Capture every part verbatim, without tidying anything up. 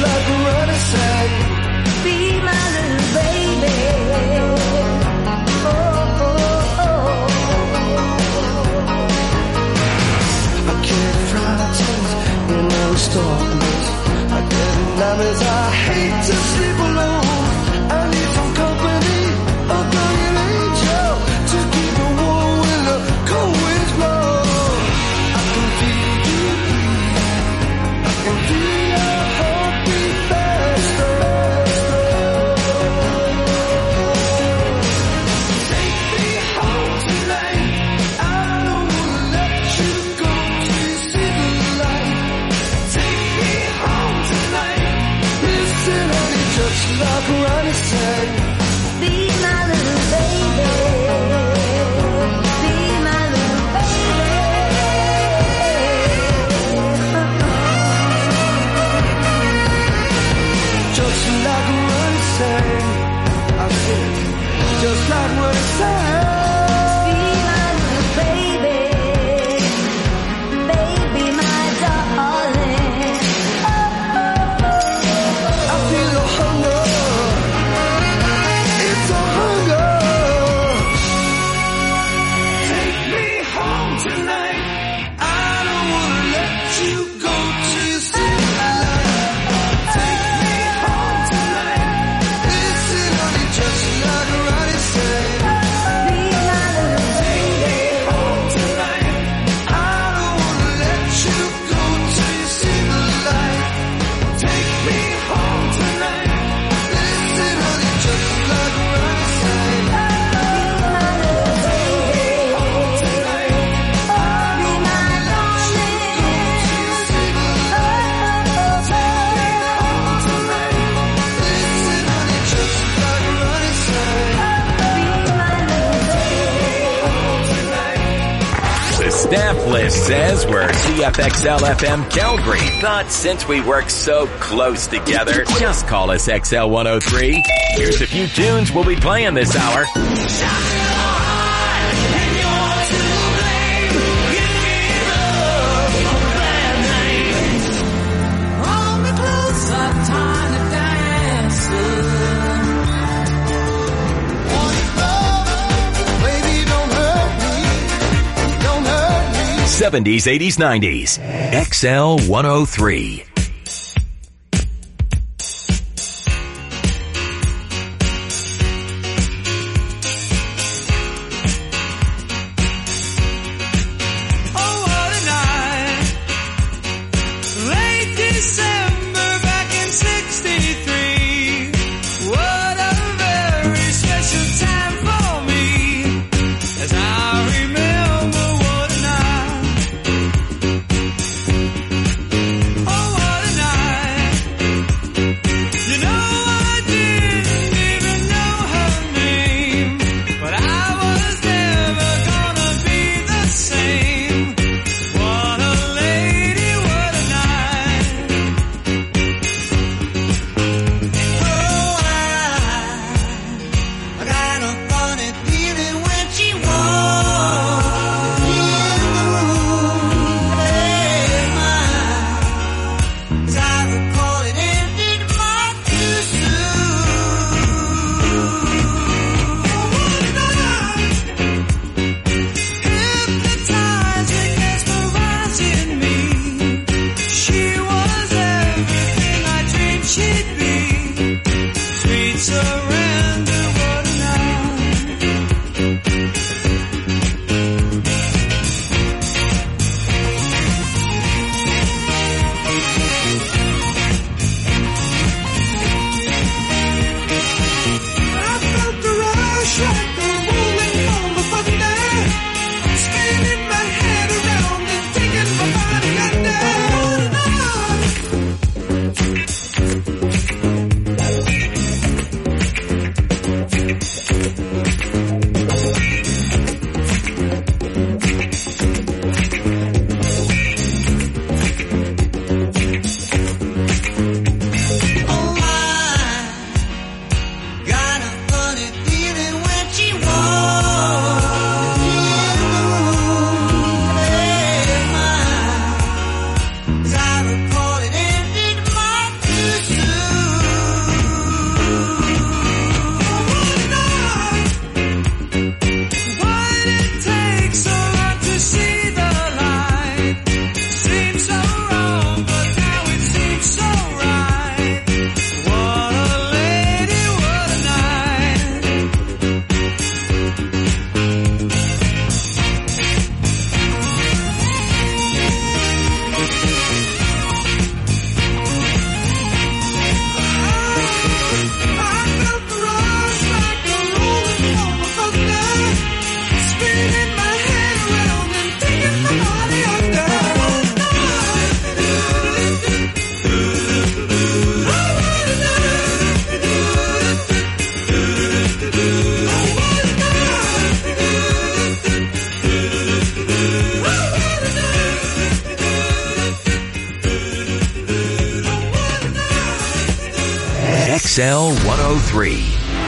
like a running sign. Be my little baby. Oh, oh, oh. I can't fry tears in those darkness. I get nightmares, I hate to sleep alone. I need some company, a guardian angel, to keep me warm when the cold winds blow. I can feel you breathe, I can feel your heartbeat faster. Take me home tonight, I don't wanna let you go till you see the light. Take me home tonight, listen honey, just like Ronnie said. Be my little baby. Be my little baby. Just like Ronnie said. I said, just like Ronnie said. Be my little baby. Baby, my darling. I feel the hunger. It's a hunger. Take me home tonight. I don't wanna let you go till you see the light. Take me home tonight. Listen, honey, just like Ronnie said. Be my little baby. Take me home tonight. I don't wanna let you go till you see the light. Take me home tonight. Listen, honey, just like Ronnie said. Be my little baby. Home tonight. Be my darling. Till you see the light. Take me home tonight. Listen, honey, just like Ronnie said. Be my little baby. Home tonight. The staff list says we're C F X L F M Calgary, but since we work so close together, just call us X L one oh three. Here's a few tunes we'll be playing this hour. Baby, don't hurt me. Don't hurt me. seventies, eighties, nineties. X L one oh three. Oh, what a night. Late December back in sixty-three. What a very special time for me. As I remember, what a night. Oh, what X L one oh three.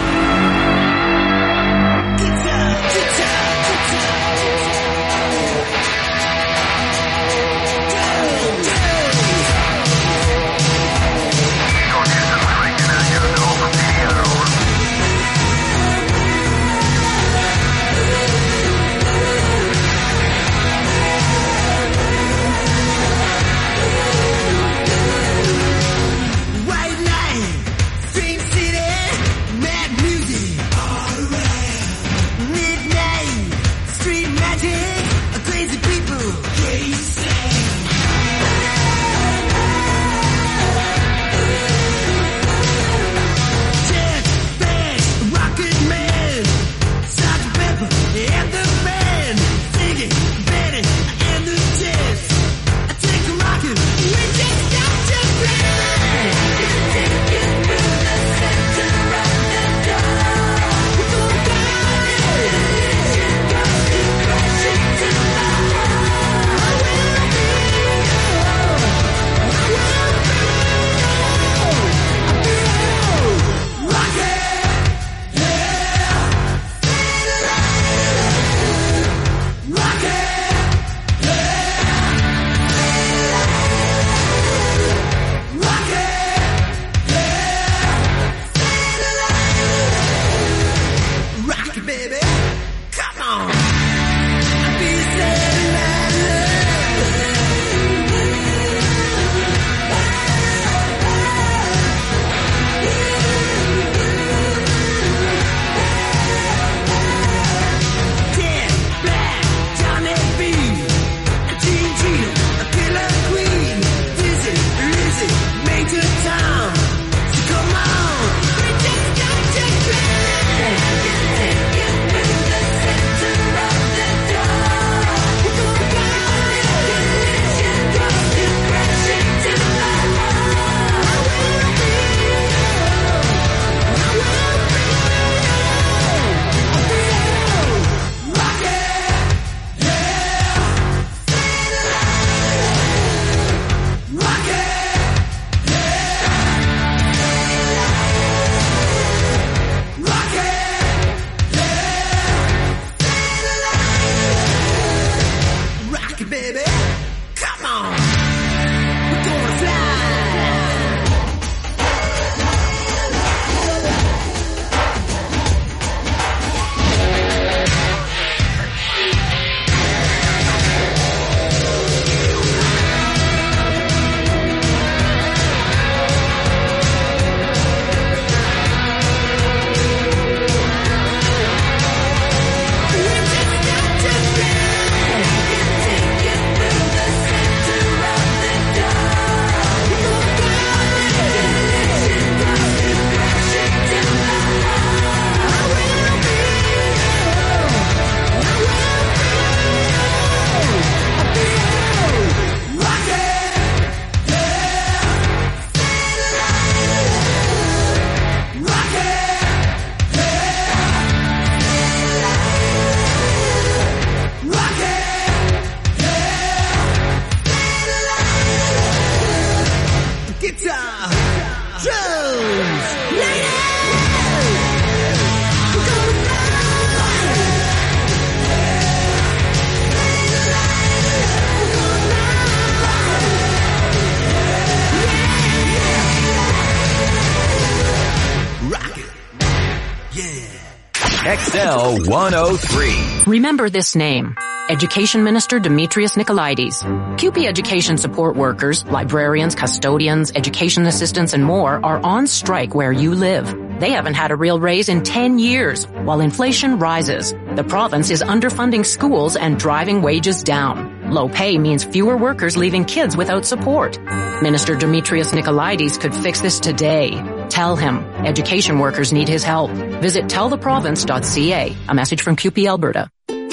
X L one oh three. Remember this name. Education Minister Demetrius Nicolaides. C U P E education support workers, librarians, custodians, education assistants, and more are on strike where you live. They haven't had a real raise in ten years, while inflation rises. The province is underfunding schools and driving wages down. Low pay means fewer workers leaving kids without support. Minister Demetrius Nicolaides could fix this today. Tell him. Education workers need his help. Visit tell the province dot c a. A message from C U P E Alberta. Dad,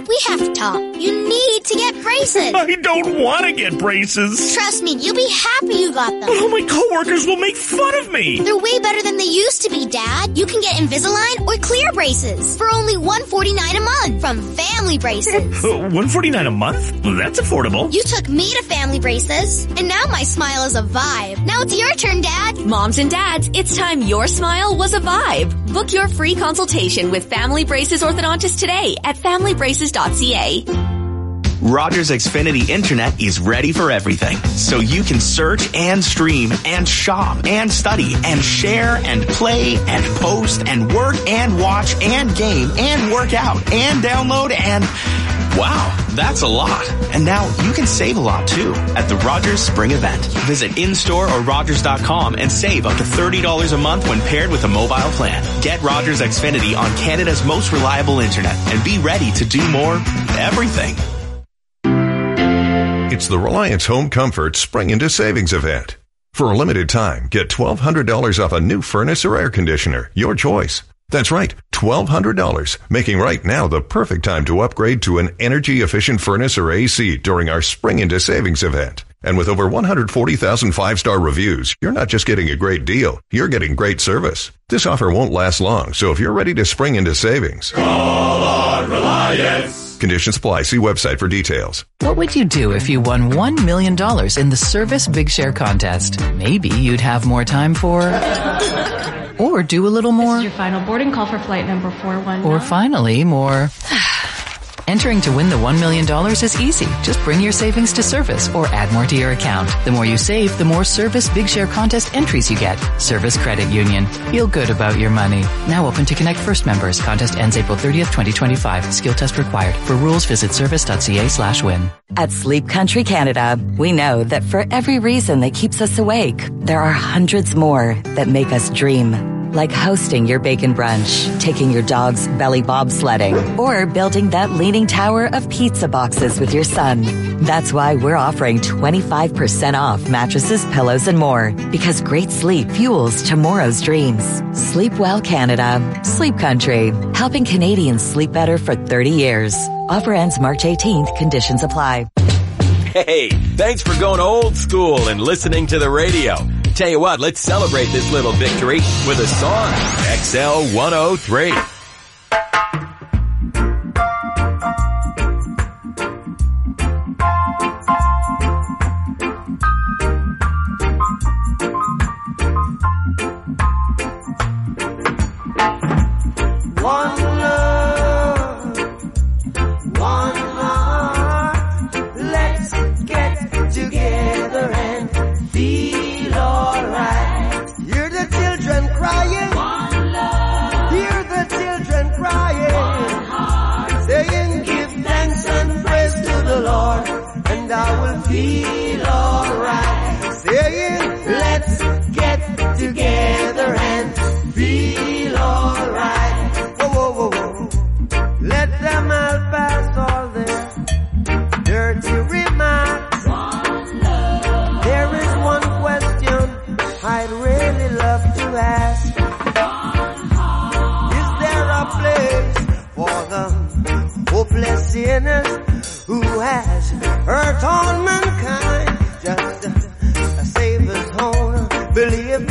Dad, we have to talk. You need to get braces. I don't want to get braces. Trust me, you'll be happy you got them. But all my coworkers will make fun of me. They're way better than they used to be, Dad. You can get Invisalign or clear braces for only one hundred forty-nine dollars a month from Family Braces. Uh, one hundred forty-nine dollars a month? Well, that's affordable. You took me to Family Braces, and now my smile is a vibe. Now it's your turn, Dad. Moms and dads, it's time your smile was a vibe. Book your free consultation with Family Braces Orthodontist today at family braces dot c a. Rogers Xfinity Internet is ready for everything, so you can search and stream and shop and study and share and play and post and work and watch and game and work out and download and... Wow, that's a lot. And now you can save a lot too at the Rogers Spring Event. Visit in-store or rogers dot com and save up to thirty dollars a month when paired with a mobile plan. Get Rogers Xfinity on Canada's most reliable internet and be ready to do more everything. It's the Reliance Home Comfort Spring into Savings Event. For a limited time, get twelve hundred dollars off a new furnace or air conditioner, your choice. That's right, twelve hundred dollars, making right now the perfect time to upgrade to an energy-efficient furnace or A C during our Spring into Savings Event. And with over one hundred forty thousand five-star reviews, you're not just getting a great deal, you're getting great service. This offer won't last long, so if you're ready to spring into savings, call on Reliance. Conditions apply. See website for details. What would you do if you won one million dollars in the Service Big Share contest? Maybe you'd have more time for... or do a little more. This is your final boarding call for flight number four one nine. Or finally, more... Entering to win the one million dollars is easy. Just bring your savings to Service or add more to your account. The more you save, the more Service Big Share contest entries you get. Service Credit Union. Feel good about your money. Now open to Connect First members. Contest ends April thirtieth, twenty twenty-five. Skill test required. For rules, visit service dot c a slash win. At Sleep Country Canada, we know that for every reason that keeps us awake, there are hundreds more that make us dream. Like hosting your bacon brunch, taking your dog's belly bobsledding, or building that leaning tower of pizza boxes with your son. That's why we're offering twenty-five percent off mattresses, pillows, and more. Because great sleep fuels tomorrow's dreams. Sleep well, Canada. Sleep Country. Helping Canadians sleep better for thirty years. Offer ends March eighteenth. Conditions apply. Hey, thanks for going old school and listening to the radio. Tell you what, let's celebrate this little victory with a song. X L one oh three. One love, one heart. Let's get together and feel alright. Hear the children crying. One love. Hear the children crying. One heart. Saying, give thanks and praise to the Lord, and I will feel alright. Saying, let's get together and feel alright. Whoa, whoa, whoa, whoa. Let them all pass all their dirty remarks. One love. There is one question I'd really love to ask. One heart. Is there a place for the hopeless sinners who has hurt all mankind? Just a, a Savior's own belief.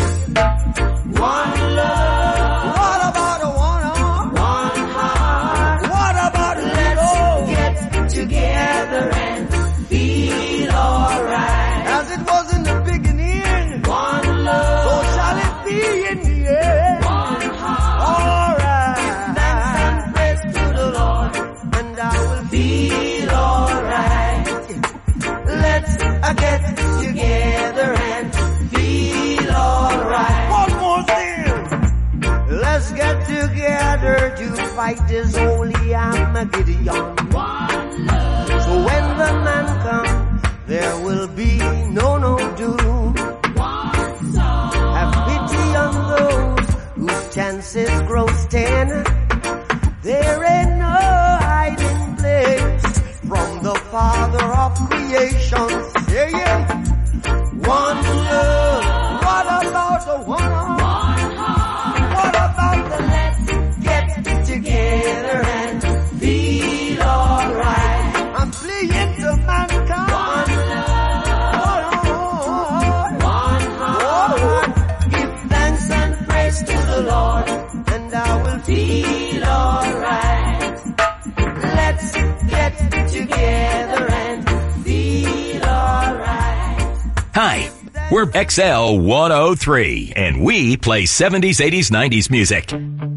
One love. What about a one heart? One heart. What about a let's get together and feel alright? As it was in the beginning. One love. So shall it be in the end. One heart. Alright. Thanks and praise to the Lord, and I will feel alright. Let's uh, get together and feel alright. One more thing. Let's get together to fight this holy Armageddon. One love. So when the man comes, there will be no, no doom. One song. Have pity on those whose chances grow thin. There ain't no hiding place from the Father of creation. Saying, one love. What about the one heart? One heart. What about the let's get together and feel alright? We're X L one oh three, and we play seventies, eighties, nineties music.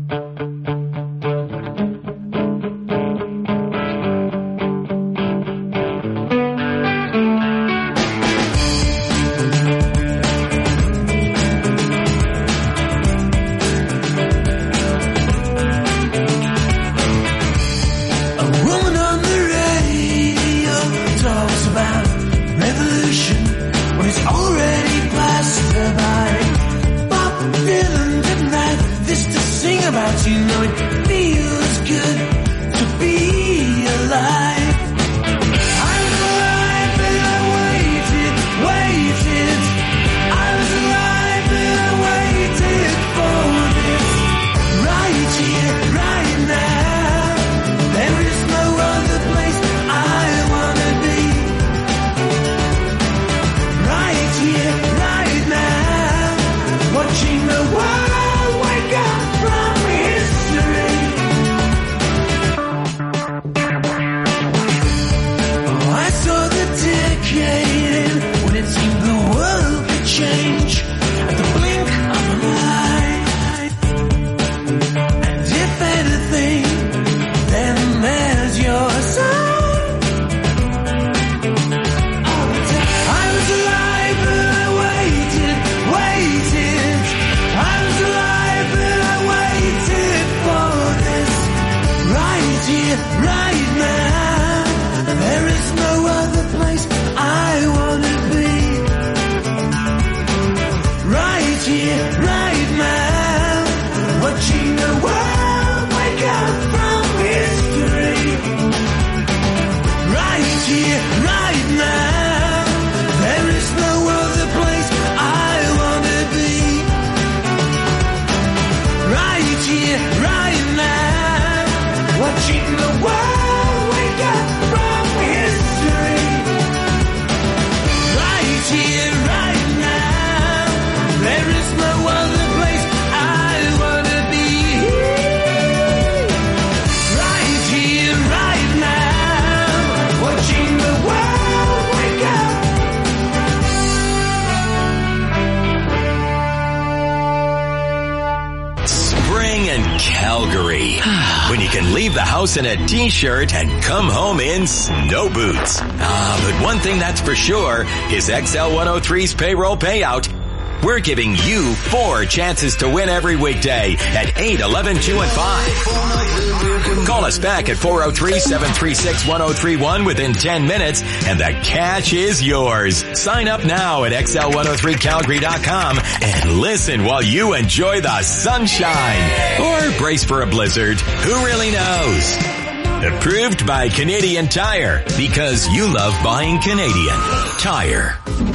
When you can leave the house in a t-shirt and come home in snow boots. Ah, but one thing that's for sure is X L one oh three's payroll payout. We're giving you four chances to win every weekday at eight, eleven, two, and five. Call us back at four oh three, seven three six, one oh three one within ten minutes and the cash is yours. Sign up now at X L one oh three Calgary dot com and listen while you enjoy the sunshine. Or brace for a blizzard. Who really knows? Approved by Canadian Tire because you love buying Canadian Tire.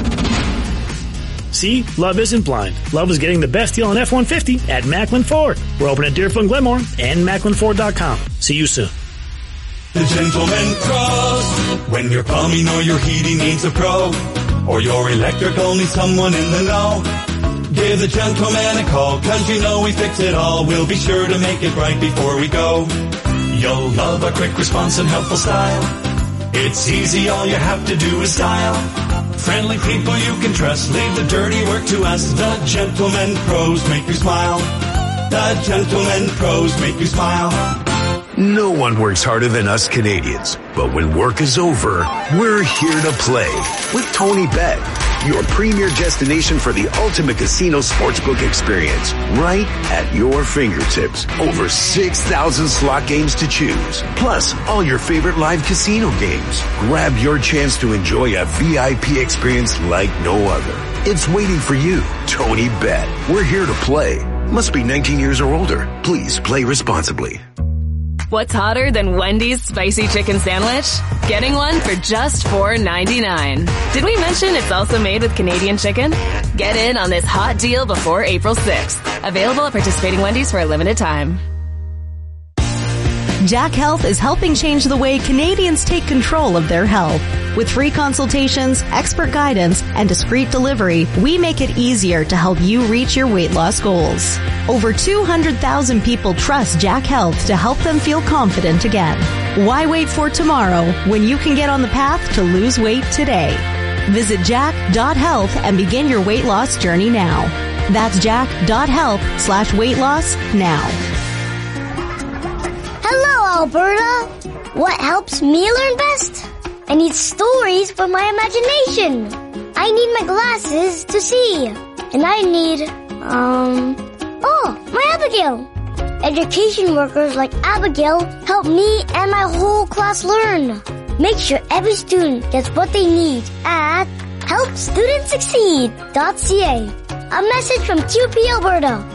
See, love isn't blind. Love is getting the best deal on F one fifty at Macklin Ford. We're open at Deerfield and Glenmore and Macklin Ford dot com. See you soon. The Gentleman Pros. When your plumbing or your heating needs a pro, or your electrical needs someone in the know, give the Gentleman a call, cause you know we fix it all. We'll be sure to make it right before we go. You'll love our quick response and helpful style. It's easy, all you have to do is dial. Friendly people you can trust, leave the dirty work to us. The Gentlemen Pros make you smile. The Gentlemen Pros make you smile. No one works harder than us Canadians, but when work is over, we're here to play with Tony Bet, your premier destination for the ultimate casino sportsbook experience, right at your fingertips. Over six thousand slot games to choose, plus all your favorite live casino games. Grab your chance to enjoy a V I P experience like no other. It's waiting for you. Tony Bet. We're here to play. Must be nineteen years or older. Please play responsibly. What's hotter than Wendy's spicy chicken sandwich? Getting one for just four ninety-nine. Did we mention it's also made with Canadian chicken? Get in on this hot deal before April sixth. Available at participating Wendy's for a limited time. Jack Health is helping change the way Canadians take control of their health. With free consultations, expert guidance, and discreet delivery, we make it easier to help you reach your weight loss goals. Over two hundred thousand people trust Jack Health to help them feel confident again. Why wait for tomorrow when you can get on the path to lose weight today? Visit jack dot health and begin your weight loss journey now. That's jack dot health slash weight loss now. Hello, Alberta. What helps me learn best? I need stories for my imagination. I need my glasses to see. And I need, um, oh, my Abigail. Education workers like Abigail help me and my whole class learn. Make sure every student gets what they need at help students succeed dot c a. A message from Q P Alberta.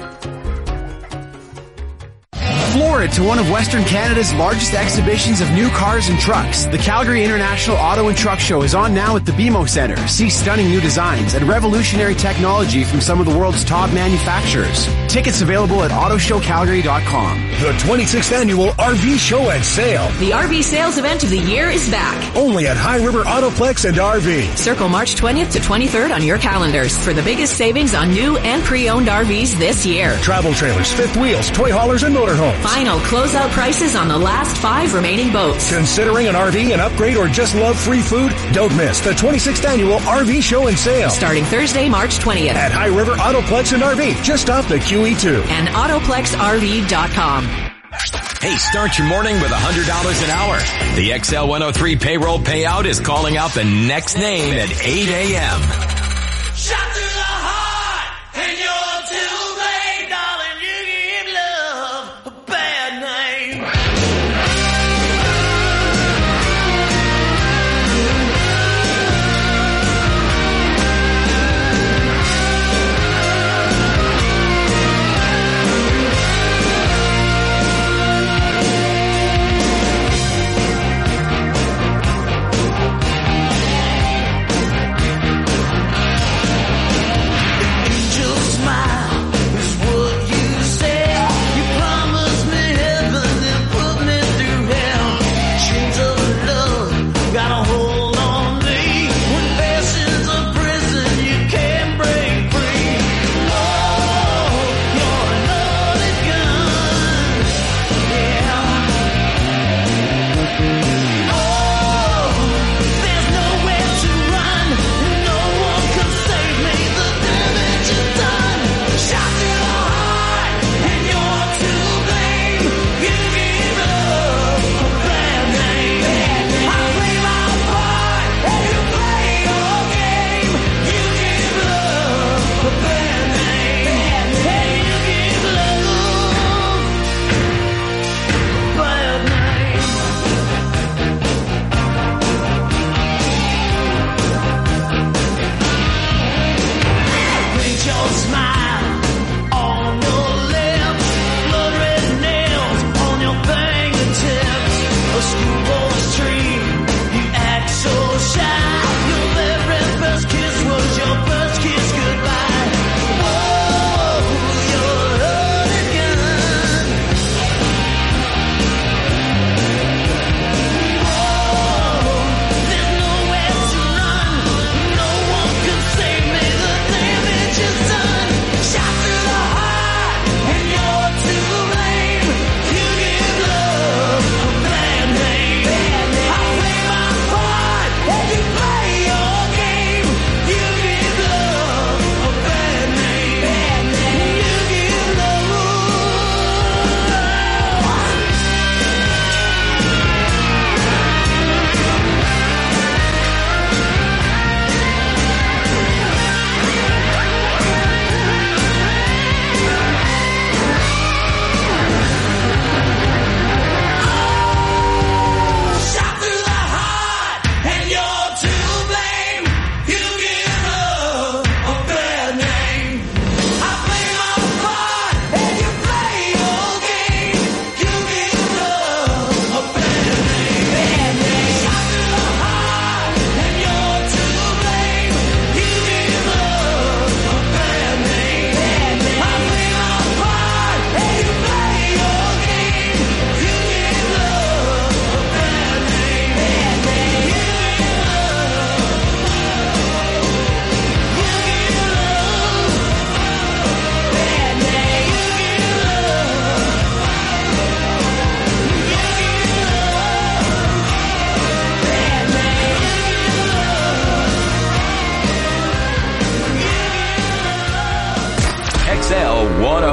Floored to one of Western Canada's largest exhibitions of new cars and trucks, the Calgary International Auto and Truck Show is on now at the B M O Centre. See stunning new designs and revolutionary technology from some of the world's top manufacturers. Tickets available at auto show calgary dot com. The twenty-sixth Annual R V Show and Sale. The R V sales event of the year is back. Only at High River Autoplex and R V. Circle March twentieth to twenty-third on your calendars for the biggest savings on new and pre-owned R Vs this year. Travel trailers, fifth wheels, toy haulers, and motorhomes. Final closeout prices on the last five remaining boats. Considering an R V, an upgrade, or just love free food? Don't miss the twenty-sixth Annual R V Show and Sale. Starting Thursday, March twentieth. At High River Autoplex and R V, just off the Q E two. And autoplex R V dot com. Hey, start your morning with one hundred dollars an hour. The X L one oh three payroll payout is calling out the next name at eight a.m. Shot to the heart, and you're too late, darling. You give love a bad name.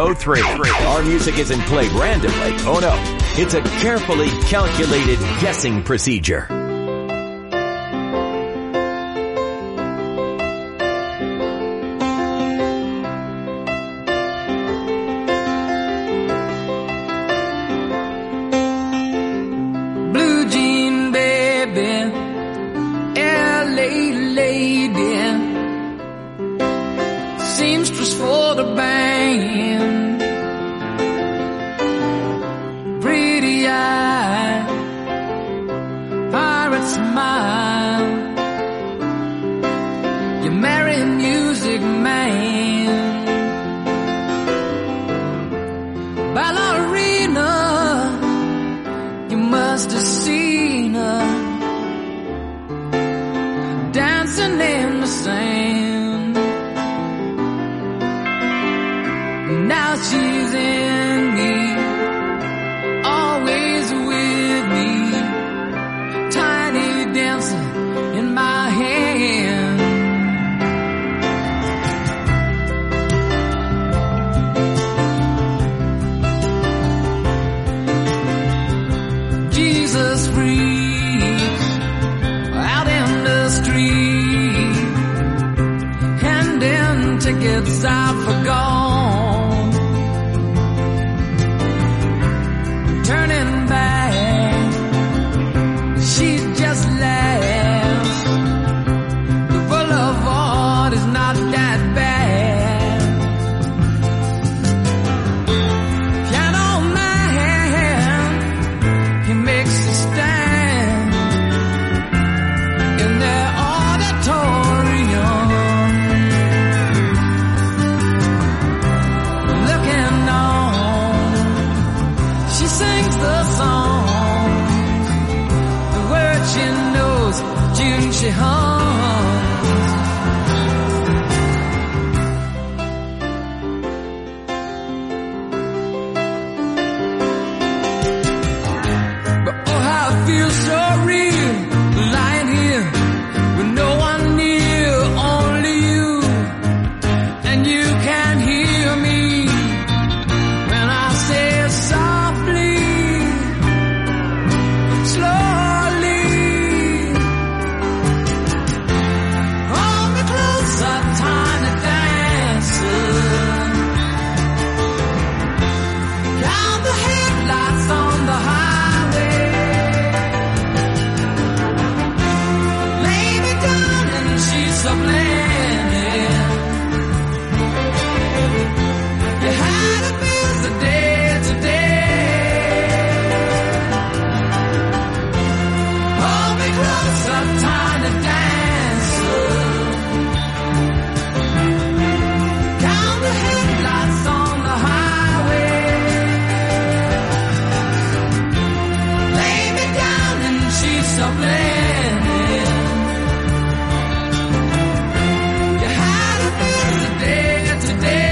oh three. Our music isn't played randomly. Oh no. It's a carefully calculated guessing procedure. Blue jean baby, L A lady, seamstress for the band, pretty eye, pirate smile, you marry a music man, ballerina, you must have seen her dancing in the sand. Now she's in me, always with me, tiny dancer in my hand. Jesus freaks out in the street, handing tickets out for gone, turning back, she just laughs. The boulevard is not that bad. Piano man, he makes a stand in their auditorium, looking on. She sings the songs, the words she knows, tune she hums. But oh, how it feels so real, lying here with no one near, only you, and you can hear me when I say it softly, slowly. Hold me closer, tiny dancer. Count the headlights on the highway. Lay me down in sheets of linen. You had a busy day today. Hold me closer, tiny dancer. Count the headlights on the highway. Lay me down in sheets of linen. You had a busy day today.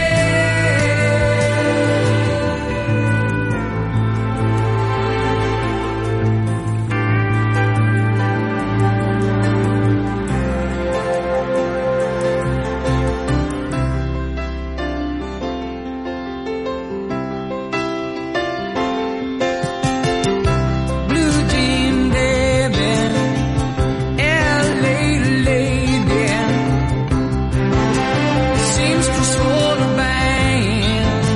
Blue jean baby, L A lady, seamstress for the band,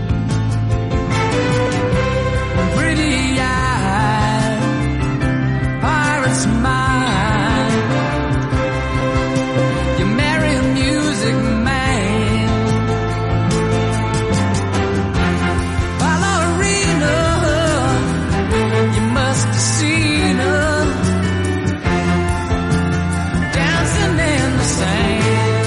pretty eye, pirate smile, you marry a music man, ballerina, you must have seen her dancing in the sand.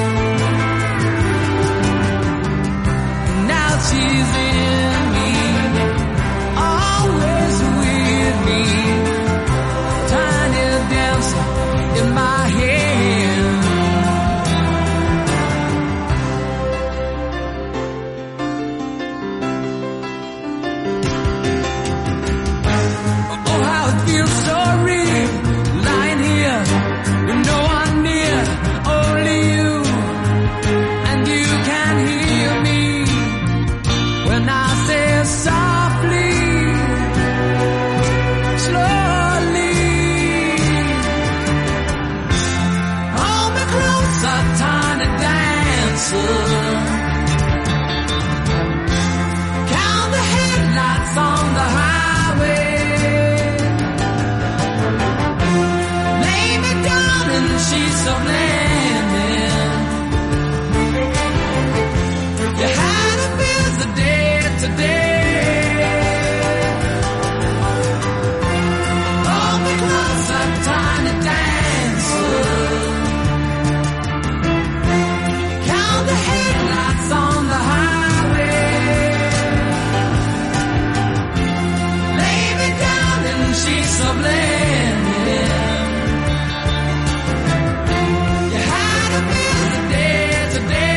Now she's in me, always with me, tiny dancer dancer. Count the headlights on the highway. Lay me down in the sheets of linen. You had a busy day today. Hold me closer, tiny dancer. Count the headlights on the highway. Lay me down in sheets of linen. You had a busy day today.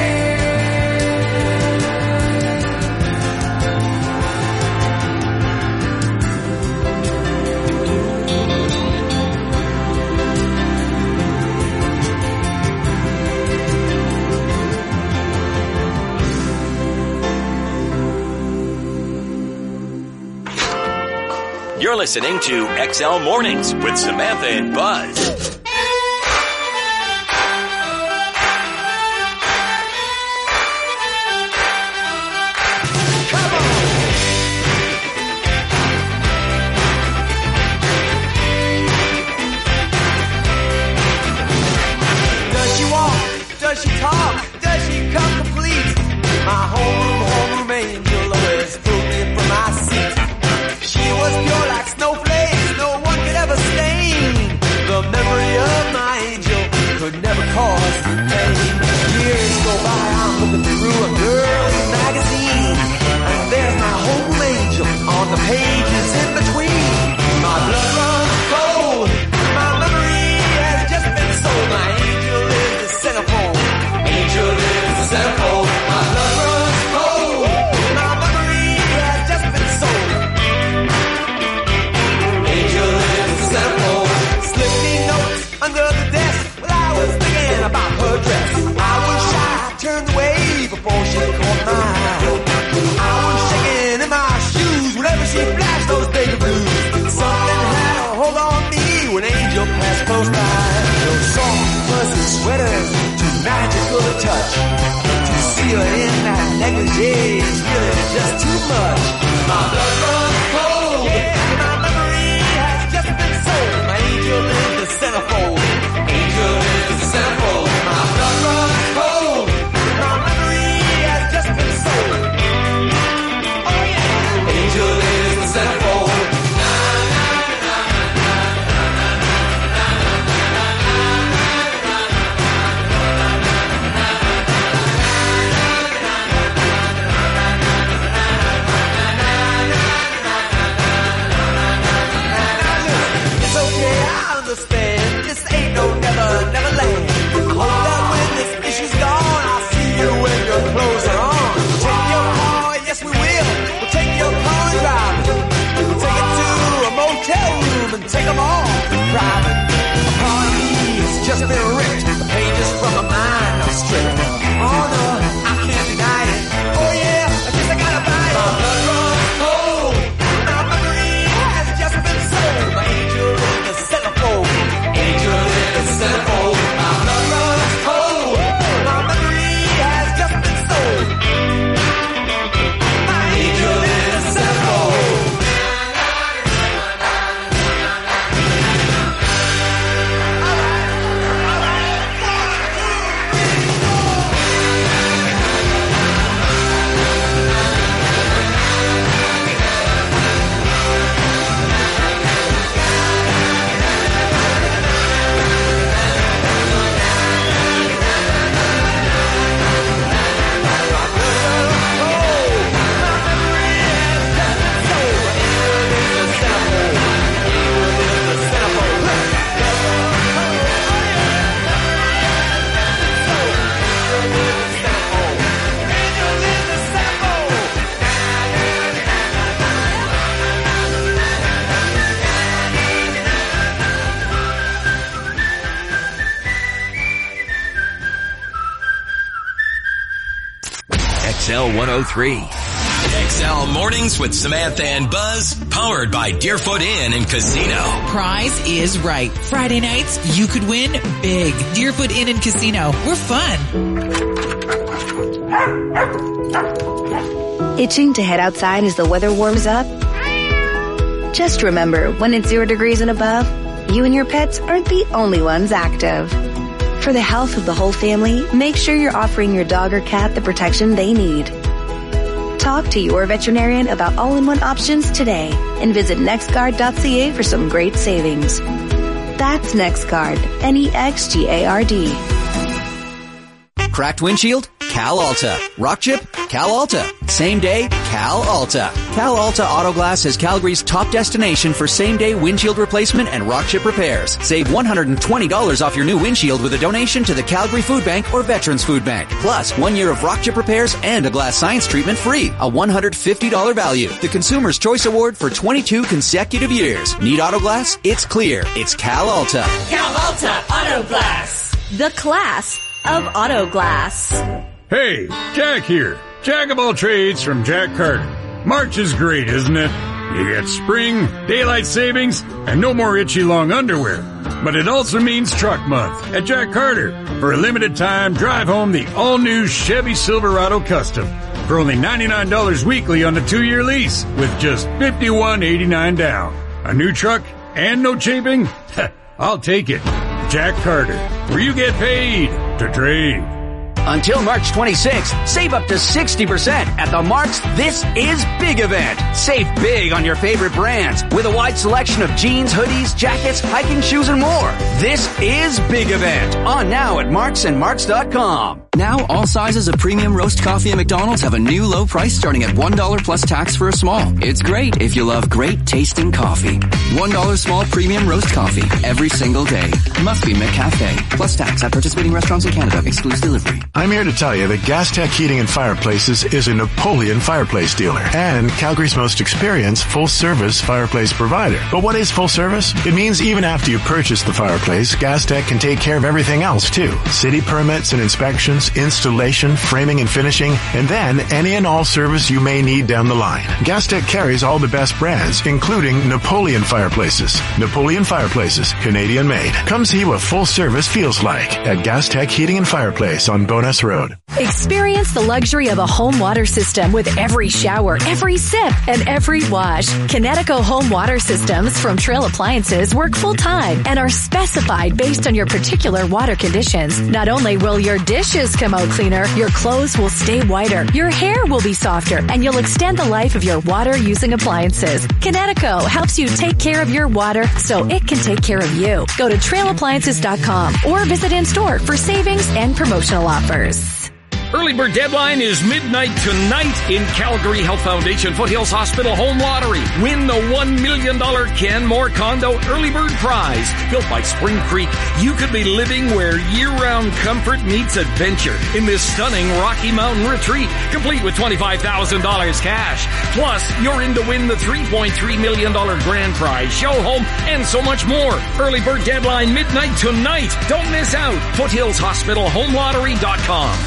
You're listening to X L Mornings with Samantha and Buzz. Does she walk? Does she talk? Does she come complete? My homeroom, homeroom angel always pulled me from my seat. She was pure like snowflakes, no one could ever stain. The memory of my angel could never cause me pain. Years go by, I'm looking through a girl's magazine, and there's my home angel on the pages in between. My blood runs cold, my memory has just been sold. My angel is the centerfold, angel is the centerfold. My blood runs cold, my memory has just been sold. Angel is the centerfold. Slip me notes under the desk while I was thinking about her dress. I was shy, turned away before she caught my eye. I was shaking in my shoes whenever she flashed those baby blues. Something had a hold on me when Angel passed close by. Those soft, fuzzy sweaters, too magical to touch. To see her in that negligee is really just too much. My blood runs cold, yeah, my memory has just been sold. My angel is the centerfold, angel is the centerfold. My blood runs cold, my memory has just been sold. Oh yeah, angel is the centerfold. It's okay, I understand. This ain't no never, never land. I hope that when this issue's gone, I'll see you when your clothes are on. Take your car, yes we will. We'll take your car and drive it. We'll take it to a motel room and take them all private. A part of me has just been ripped. The pages from my mind are stripped. Oh no, I can't deny it. Oh yeah, I guess I gotta buy it. My blood runs cold. My memory has just been sold. My angel is the centerfold. Angel is the centerfold. My blood runs cold. My memory has just been sold. My angel is the centerfold. X L one oh three. X X L Mornings with Samantha and Buzz, powered by Deerfoot Inn and Casino. Prize is right. Friday nights, you could win big. Deerfoot Inn and Casino. We're fun. Itching to head outside as the weather warms up? Just remember, when it's zero degrees and above, you and your pets aren't the only ones active. For the health of the whole family, make sure you're offering your dog or cat the protection they need. Talk to your veterinarian about all-in-one options today and visit nextguard dot c a for some great savings. That's NextGuard, N E X G A R D. Cracked windshield? Cal Alta. Rock chip? Cal Alta. Same day? Cal Alta. Cal Alta Auto Glass is Calgary's top destination for same-day windshield replacement and rock chip repairs. Save one hundred twenty dollars off your new windshield with a donation to the Calgary Food Bank or Veterans Food Bank. Plus, one year of rock chip repairs and a glass science treatment free. A one hundred fifty dollars value. The Consumer's Choice Award for twenty-two consecutive years. Need auto glass? It's clear. It's Cal Alta. Cal Alta Auto Glass. The class of auto glass. Hey, Jack here. Jack of all trades from Jack Carter. March is great, isn't it? You get spring, daylight savings, and no more itchy long underwear. But it also means truck month at Jack Carter. For a limited time, drive home the all-new Chevy Silverado Custom for only ninety-nine dollars weekly on the two-year lease with just fifty-one eighty-nine down. A new truck and no chafing? I'll take it. Jack Carter, where you get paid to trade. Until March twenty-sixth, save up to sixty percent at the Mark's This Is Big event. Save big on your favorite brands with a wide selection of jeans, hoodies, jackets, hiking shoes, and more. This is Big event. On now at marks and marks dot com. Now, all sizes of premium roast coffee at McDonald's have a new low price starting at one dollar plus tax for a small. It's great if you love great tasting coffee. one dollar small premium roast coffee every single day. Must be McCafe. Plus tax at participating restaurants in Canada. Excludes delivery. I'm here to tell you that GasTech Heating and Fireplaces is a Napoleon fireplace dealer and Calgary's most experienced full-service fireplace provider. But what is full service? It means even after you purchase the fireplace, GasTech can take care of everything else too. City permits and inspections, installation, framing and finishing, and then any and all service you may need down the line. GasTech carries all the best brands, including Napoleon fireplaces. Napoleon fireplaces, Canadian made. Come see what full service feels like at GasTech Heating and Fireplace on Bowness Road. Experience the luxury of a home water system with every shower, every sip, and every wash. Kinetico home water systems from Trail Appliances work full-time and are specified based on your particular water conditions. Not only will your dishes come out cleaner, your clothes will stay whiter, your hair will be softer, and you'll extend the life of your water-using appliances. Kinetico helps you take care of your water so it can take care of you. Go to trail appliances dot com or visit in-store for savings and promotional offers. Early bird deadline is midnight tonight in Calgary Health Foundation Foothills Hospital Home Lottery. Win the one million dollars Canmore Condo Early Bird Prize. Built by Spring Creek, you could be living where year-round comfort meets adventure in this stunning Rocky Mountain retreat, complete with twenty-five thousand dollars cash. Plus, you're in to win the three point three million dollars grand prize, show home, and so much more. Early bird deadline midnight tonight. Don't miss out. Foothills Hospital Home Lottery dot com.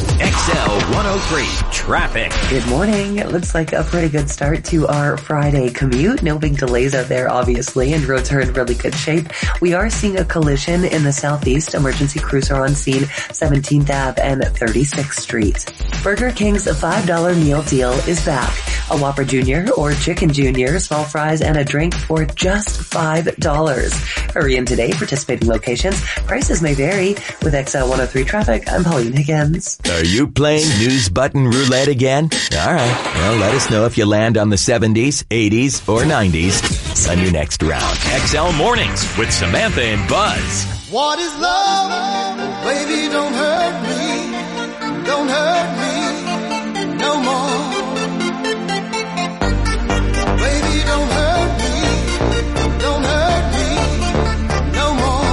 X L one oh three Traffic. Good morning. It looks like a pretty good start to our Friday commute. No big delays out there, obviously, and roads are in really good shape. We are seeing a collision in the southeast. Emergency crews are on scene, seventeenth Avenue and thirty-sixth Street. Burger King's five dollar meal deal is back. A Whopper Junior or Chicken Junior, small fries and a drink for just five dollars. Hurry in today. Participating locations. Prices may vary. With X L one oh three Traffic, I'm Pauline Higgins. Are you playing News Button Roulette again? All right. Well, let us know if you land on the seventies, eighties, or nineties on your next round. X L Mornings with Samantha and Buzz. What is love? Baby, don't hurt me. Don't hurt me no more. Baby, don't hurt me. Don't hurt me no more.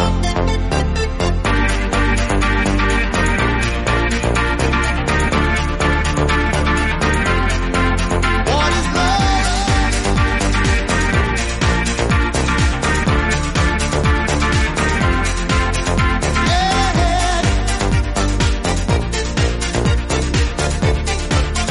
What is love? Yeah.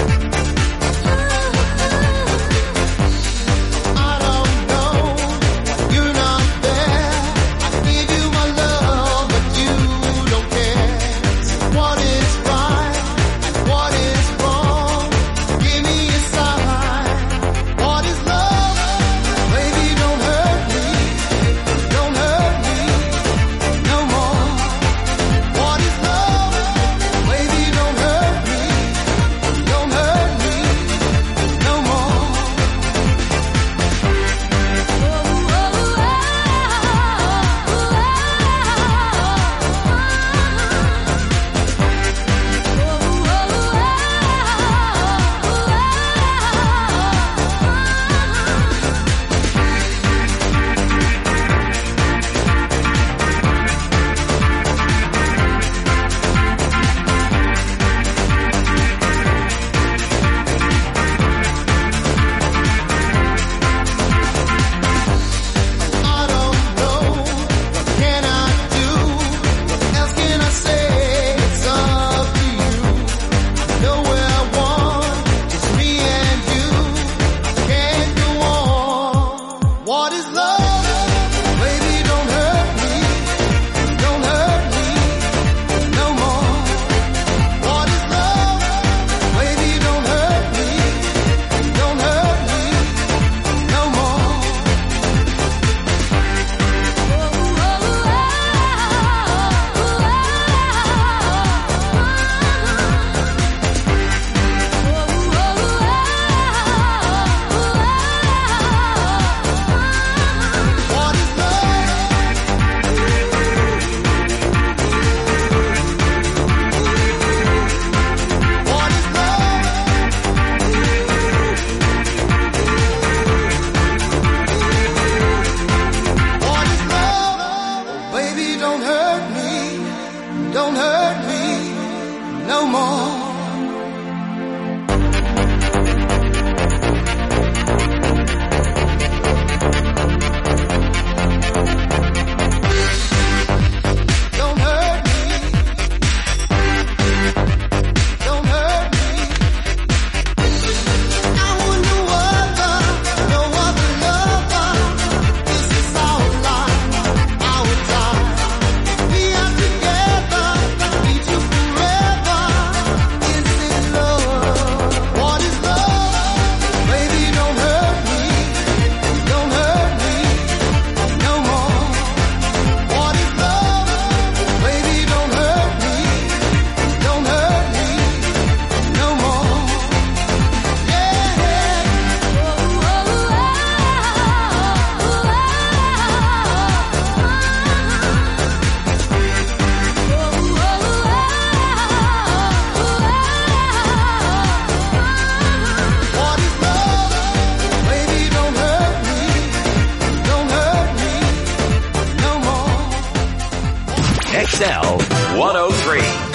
X L one oh three.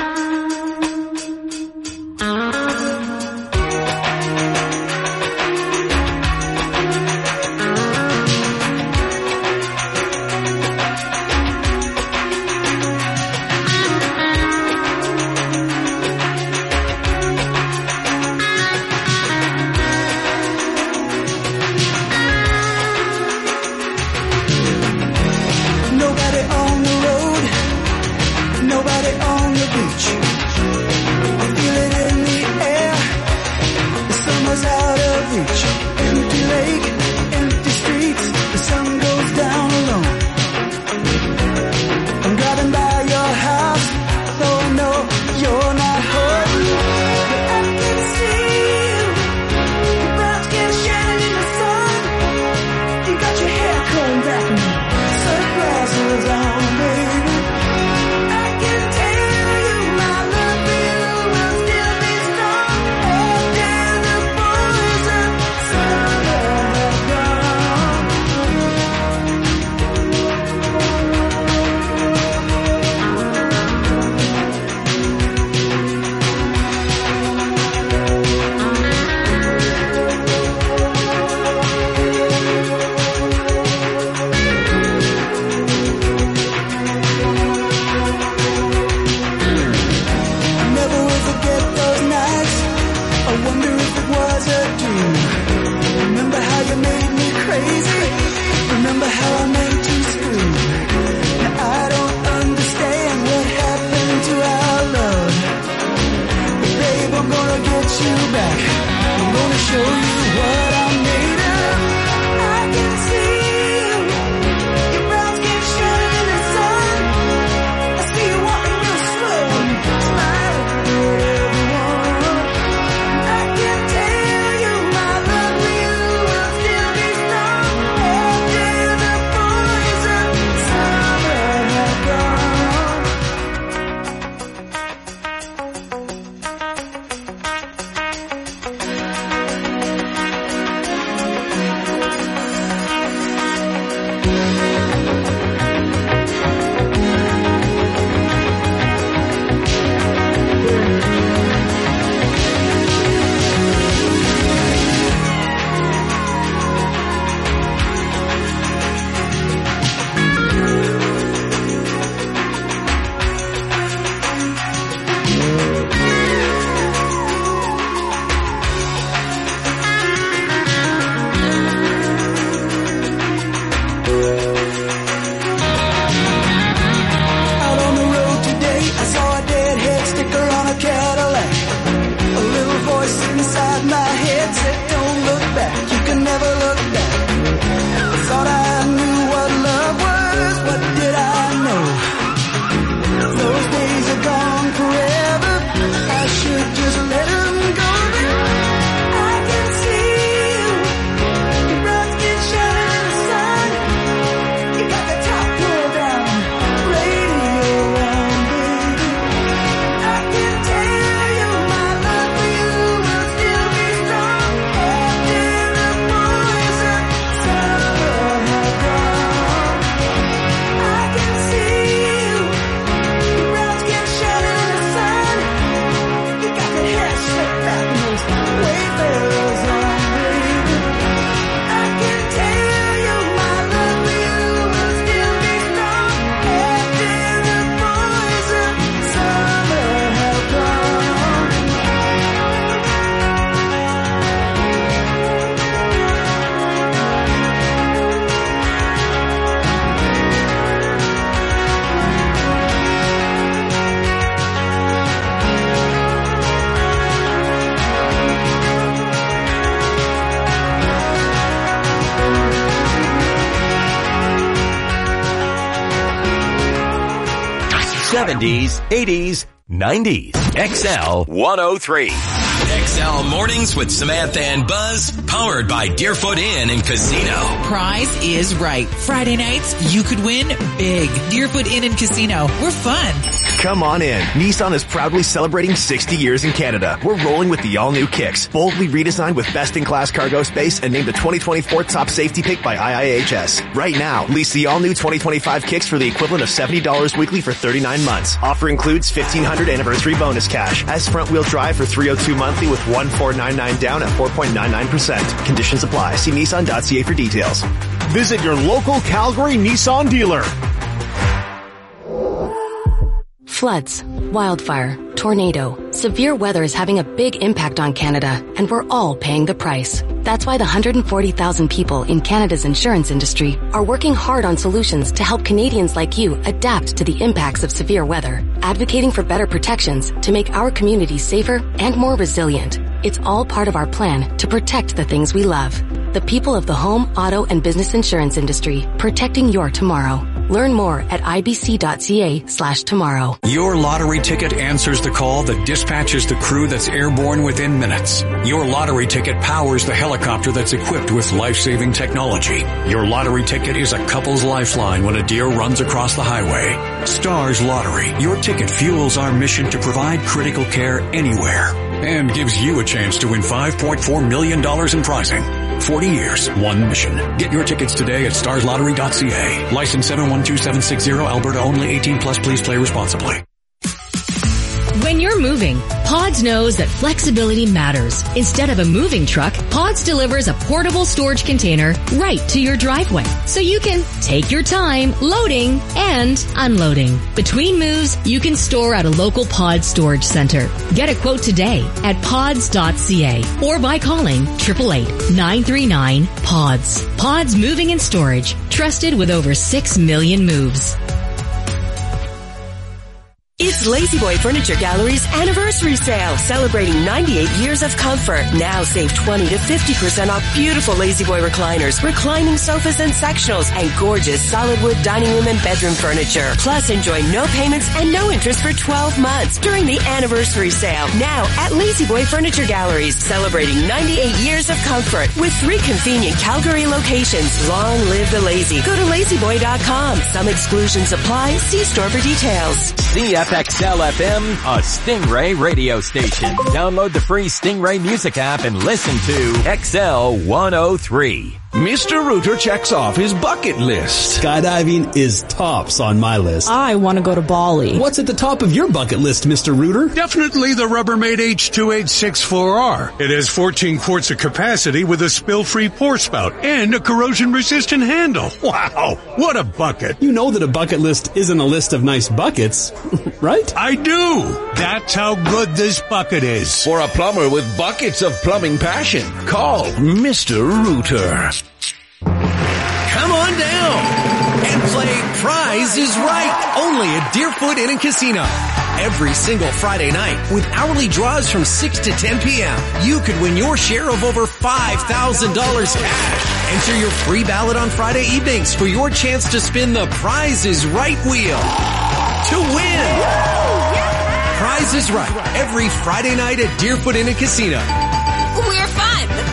Nobody on the road, nobody on the beach. I feel it in the air, the summer's out of reach. Empty lake, empty streets, the sun goes down alone. I'm driving by your house, though I know you're not home. But I can see you, your brown skin shining in the sun. You got your hair combed back now. Sunglasses on, baby. I can tell you my love for you will still be strong after the boys of summer have gone. Never will forget those nights. I wonder if it was a dream. Remember how you made me crazy. Remember how I made you scream. Now I don't understand what happened to our love. But babe, I'm gonna get you back. I'm gonna show you what I'm made of. I can see you. Your brown skin shining in the sun. I see you walking real slow, smiling at everyone. I can tell you my love for you will still be strong after the boys of summer have gone. Out on the road today, I saw a deadhead sticker on a Cadillac. A little voice inside my head said, don't look back, you can never look back. I thought I knew what love was, what did I know? Those days are gone forever, I should just let them go. I can see you, your brown skin shining in the sun. You got the top pulled down, radio on, baby. I can tell you my love for you will still be strong after the boys of summer have gone. I can see you, your brown skin shining in the sun. You got your hair slicked back and those wayfarers on, baby. I can tell you my love for you will still be strong after the boys of summer have gone. seventies, eighties, nineties. X L one oh three. X L Mornings with Samantha and Buzz, powered by Deerfoot Inn and Casino. Prize is right. Friday nights, you could win big. Deerfoot Inn and Casino. We're fun. Come on in. Nissan is proudly celebrating sixty years in Canada. We're rolling with the all-new Kicks, boldly redesigned with best-in-class cargo space and named the twenty twenty-four top safety pick by I I H S. Right now, lease the all-new twenty twenty-five Kicks for the equivalent of seventy dollars weekly for thirty-nine months. Offer includes fifteen hundred anniversary bonus cash as front-wheel drive for three hundred two monthly with one thousand four hundred ninety-nine down at four point nine nine percent. Conditions apply. See Nissan dot C A for details. Visit your local Calgary Nissan dealer. Floods, wildfire, tornado. Severe weather is having a big impact on Canada, and we're all paying the price. That's why the one hundred forty thousand people in Canada's insurance industry are working hard on solutions to help Canadians like you adapt to the impacts of severe weather, advocating for better protections to make our communities safer and more resilient. It's all part of our plan to protect the things we love. The people of the home, auto, and business insurance industry, protecting your tomorrow. Learn more at ibc.ca slash tomorrow. Your lottery ticket answers the call that dispatches the crew that's airborne within minutes. Your lottery ticket powers the helicopter that's equipped with life-saving technology. Your lottery ticket is a couple's lifeline when a deer runs across the highway. Stars Lottery. Your ticket fuels our mission to provide critical care anywhere and gives you a chance to win five point four million dollars in prizing. forty years, one mission. Get your tickets today at stars lottery dot c a. License seven one two seven six zero, Alberta only, eighteen plus. Please play responsibly. When you're moving, Pods knows that flexibility matters. Instead of a moving truck, Pods delivers a portable storage container right to your driveway, so you can take your time loading and unloading. Between moves, you can store at a local Pods storage center. Get a quote today at pods dot c a or by calling eight eight eight, nine three nine, P O D S. Pods Moving and Storage, trusted with over six million moves. It's La-Z-Boy Furniture Gallery's anniversary sale, celebrating ninety-eight years of comfort. Now save twenty to fifty percent off beautiful La-Z-Boy recliners, reclining sofas and sectionals, and gorgeous solid wood dining room and bedroom furniture. Plus, enjoy no payments and no interest for twelve months during the anniversary sale. Now at La-Z-Boy Furniture Galleries, celebrating ninety-eight years of comfort with three convenient Calgary locations. Long live the lazy. Go to lazy boy dot com. Some exclusions apply. See store for details. C F X L F M, a Stingray radio station. Download the free Stingray music app and listen to X L one oh three. Mister Rooter checks off his bucket list. Skydiving is tops on my list. I want to go to Bali. What's at the top of your bucket list, Mister Rooter? Definitely the Rubbermaid H two eight six four R. It has fourteen quarts of capacity with a spill-free pour spout and a corrosion-resistant handle. Wow, what a bucket. You know that a bucket list isn't a list of nice buckets, right? I do. That's how good this bucket is. For a plumber with buckets of plumbing passion, call Mister Rooter. Come on down and play Prize is Right, only at Deerfoot Inn and Casino. Every single Friday night, with hourly draws from six to ten p.m., you could win your share of over five thousand dollars cash. Enter your free ballot on Friday evenings for your chance to spin the Prize is Right wheel to win. Prize is Right, every Friday night at Deerfoot Inn and Casino. We're fun!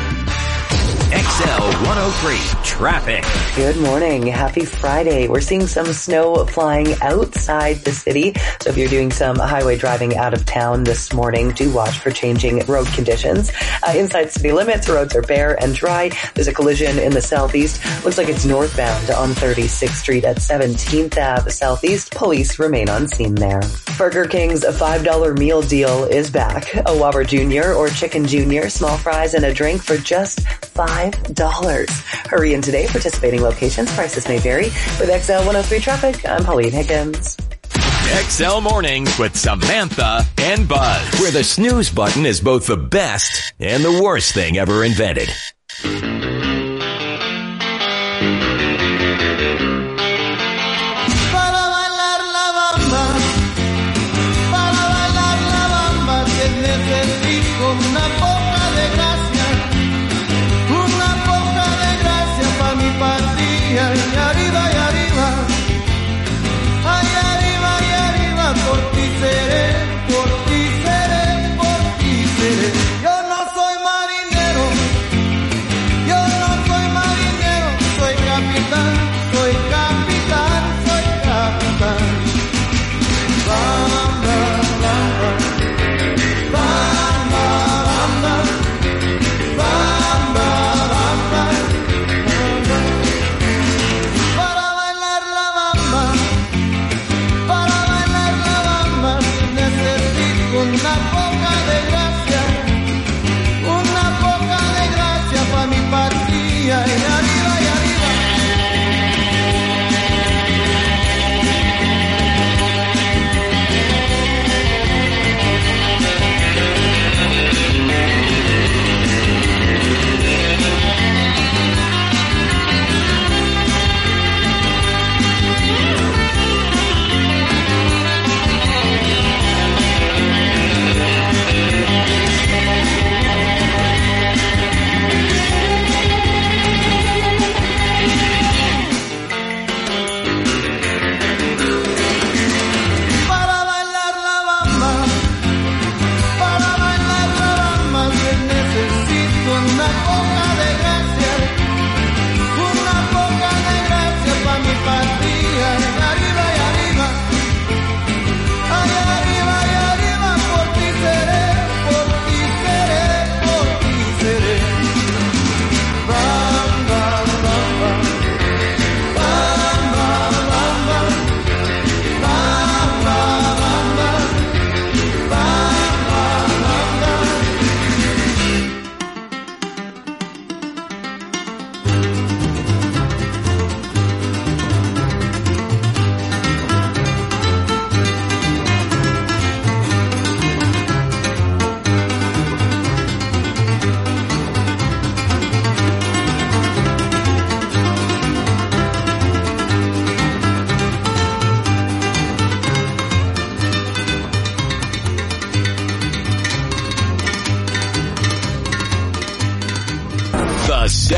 X L one oh three traffic. Good morning. Happy Friday. We're seeing some snow flying outside the city. So if you're doing some highway driving out of town this morning, do watch for changing road conditions. Uh, inside city limits, roads are bare and dry. There's a collision in the southeast. Looks like it's northbound on thirty-sixth Street at seventeenth Avenue Southeast. Police remain on scene there. Burger King's five dollar meal deal is back. A Whopper Junior or Chicken Junior, small fries and a drink for just five dollars. Hurry in today. Participating locations. Prices may vary. With X L one oh three Traffic, I'm Pauline Higgins. X L Mornings with Samantha and Buzz, where the snooze button is both the best and the worst thing ever invented. Y arriba y arriba, ay arriba y arriba, por ti seré, por ti seré, por ti seré. Yo no soy marinero, yo no soy marinero, soy capitán, soy capitán.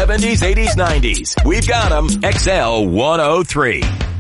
seventies, eighties, nineties. We've got them. X L one oh three.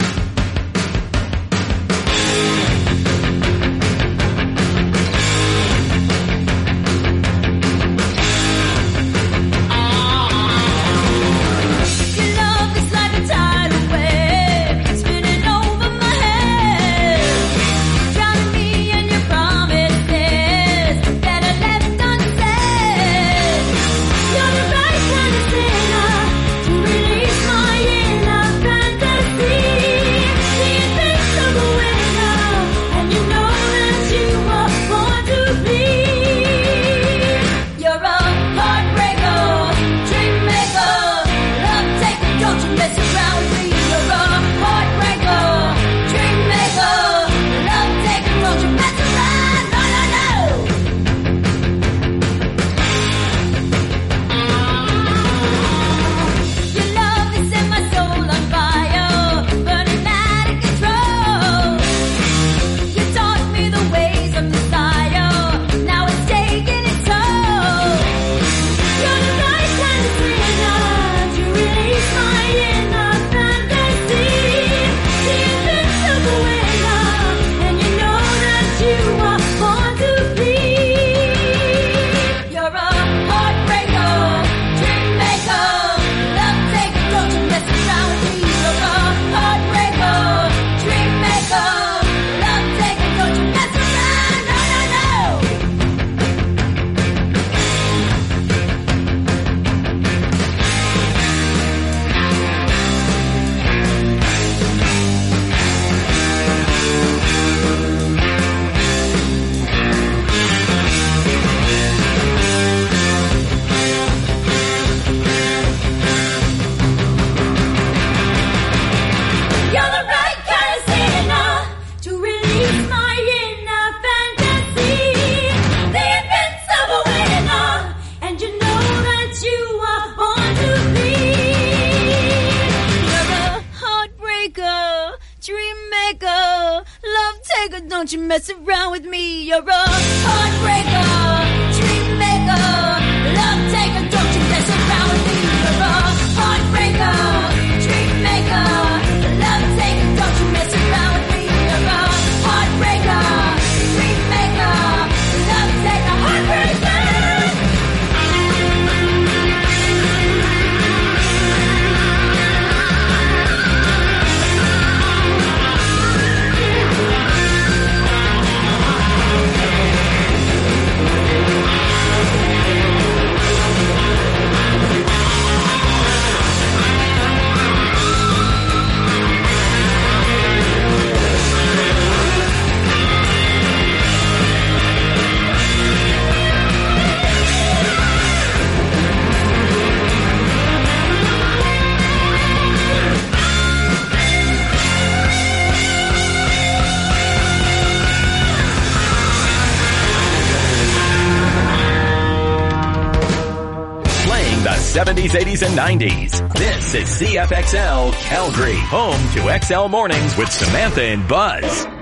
Don't you mess around with me, you're a heartbreaker, dream maker, love taker, don't you mess around with me, you're a heartbreaker, dream maker, love taker, don't you mess around with me, you're a heartbreaker, dream maker, love taker, heartbreaker. seventies, eighties, and nineties. This is C F X L Calgary, home to X L Mornings with Samantha and Buzz.